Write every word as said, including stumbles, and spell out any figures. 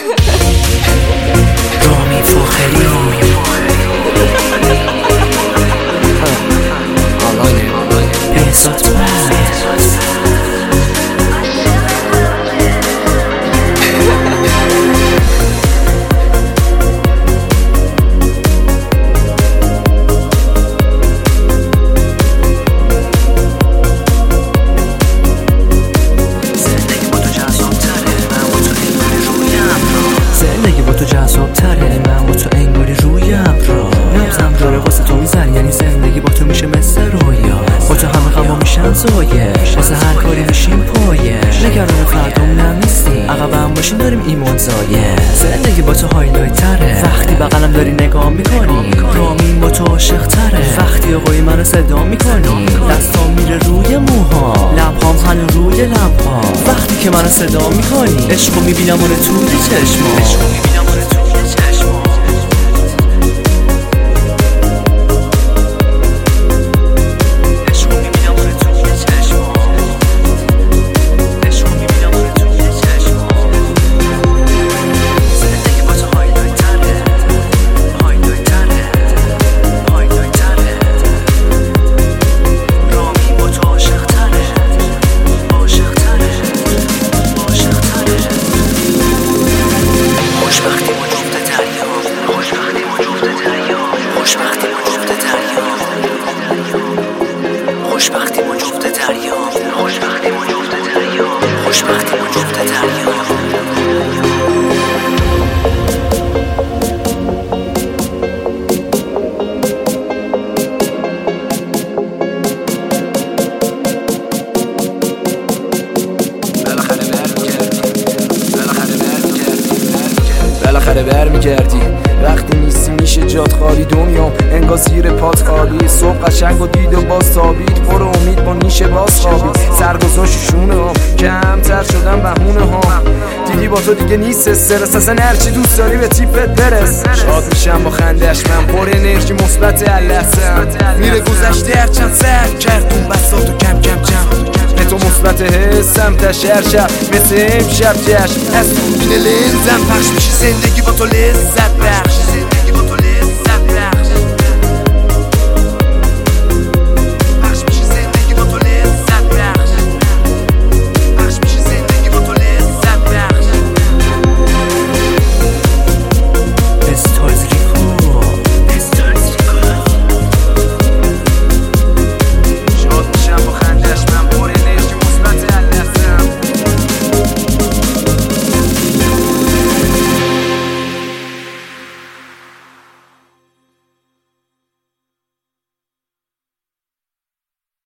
رامی فاخری بهزاد زندگی با تو جذاب تره، من با تو انگاری روی ابرا نبزم داره واسه تو میزن، یعنی زندگی با تو میشه مثل رویا، با تو همه غما میشن زایش، واسه هر کاری میشیم پایش، نگران فردام نمیستی عقبم باشیم داریم ایمان زایه. زندگی با تو هایلایت تره، وقتی بغلم داری نگاه میکنی، رامین با تو عاشق تره، وقتی آقای منو صدا میکنی، دستام میره روی موها، لبهام هنو روی لبها، وقتی که منو صدا میکنی عشقو میبینم اون توی چشما. خوشبختی ما جفت دریا، خوشبختی ما جفت دریا، خوشبختی ما جفت دریا. بالاخره برمیگردی وقتی نیستی میشه جات خالی، دنیام انگار زیر پات خالی، صبح قشنگ و دید و باز تابید، پر امید با نیشه باز خوابید، سرگذاشت شونه هم کمتر شدن بهونه هم، دیدی با تو دیگه نیست استرس، اصلا هرچی دوست داری به تیپت برس، شاد میشم با خندش، من پر انرژی مثبت اللحظه‌ام، میره گذشته هرچند سر کردون بساطو کم کم جمع، تو مثبت حسم تشر شب مثل امشب جشن، از دوربین لنزم پخش میشه زندگی با تو لذت بخش.